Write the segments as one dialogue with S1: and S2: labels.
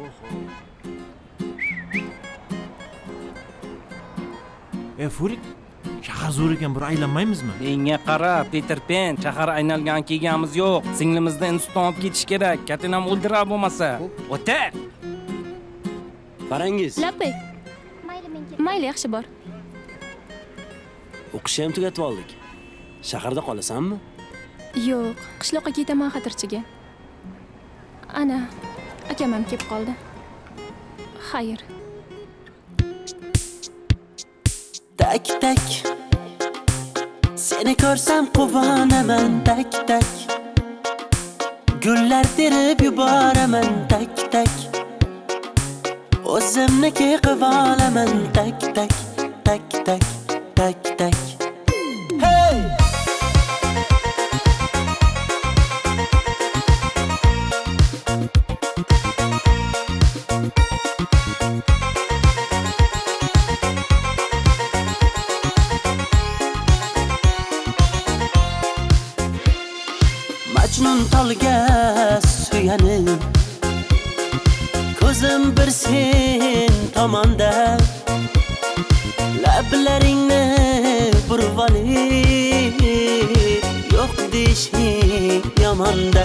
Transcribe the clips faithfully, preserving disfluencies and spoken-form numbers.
S1: E Furik, shahar zo'r ekan, bir aylanmaymizmi?
S2: Menga qara, Peter Pan, shahar aynalgan kelganimiz yo'q. Singlimizni institutdan olib ketish kerak. Katinam o'ldirar bo'lmasa. O'tar.
S3: Farangiz,
S4: Lappay. Mayli, yaxshi bor.
S3: o'qishni ham tugatib oldik. Shaharda qolasanmi?
S4: Yo'q, qishloqqa ketaman xatirchiga. Ana, akam ham kelib qoldi. Xayr.
S5: Tak tak seni ko'rsam quvonaman tak tak gullar terib yuboraman tak tak o'zimniki qilib olaman tak tak tak tak tak tak hey Majnun tolga suyanib ko'zim bir sen tomonda lablaringni burib olib yo'q deyishing yomonda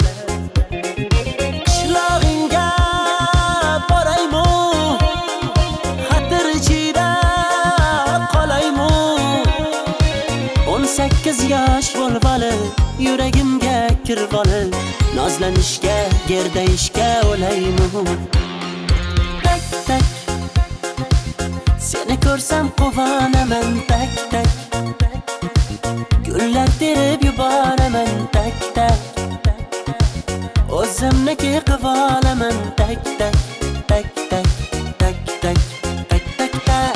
S5: qishlog'ingga boraymi xatir ichida qolaymi o'n sakkiz yosh bo'lib olib yuragimga kirib olib nozlanishga gerdayishga o'laymi tak tak seni ko'rsam quvonaman tak tak gullar terib yuboraman tak tak o'zimniki qilib olaman tak tak tak tak tak tak tak tak tak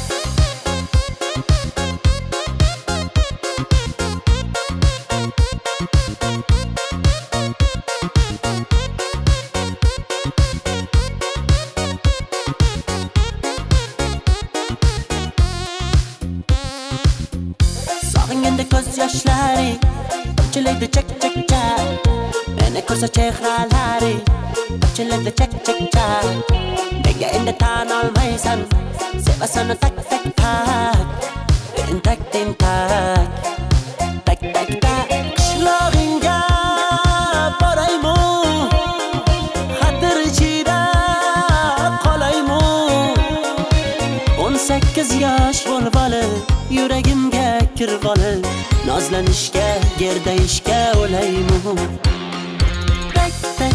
S5: Sog'inganda ko'z yoshlari tomchilaydi chak chak chak meni ko'rsa chehralari tomchilaydi chak chak chak nega endi tan olmaysan sevasan tak tak tak tentak tentak tak tak tak qishlog'ingga boraymi xatir ichida qolaymi o'n sakkiz yosh bo'lib olib yuragimga kirib olib nozlanishga gerdayishga o'laymi tak tak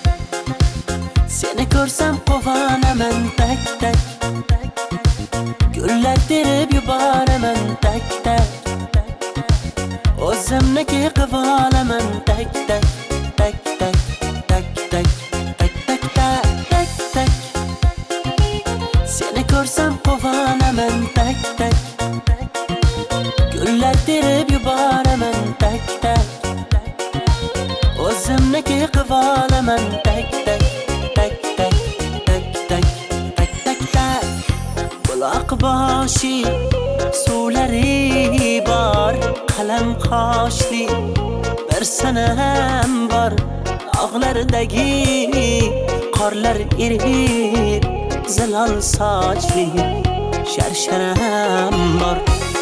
S5: seni ko'rsam quvonaman tak tak gullar terib yuboraman tak tak o'zimniki qilib olaman tak tak tak tak tak tak tak tak tak tak seni ko'rsam quvonaman tak tak gullar terib yuboraman tak tak o'zimniki qilib olaman tak tak tak tak tak tak tak tak tak buloq boshi suvlari bor qalam qoshli bir sanam bor og'lardagi qorlar erib zilol sochli sharsharam bor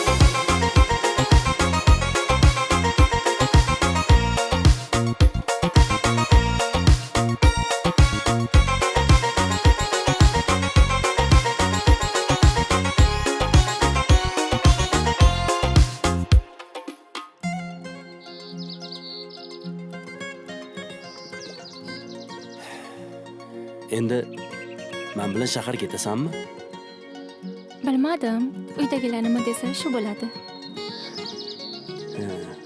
S3: Endi men bilan shahar ketasanmi?
S4: Bilmadim, uydagilar nima desa shu bo'ladi.
S3: Ha.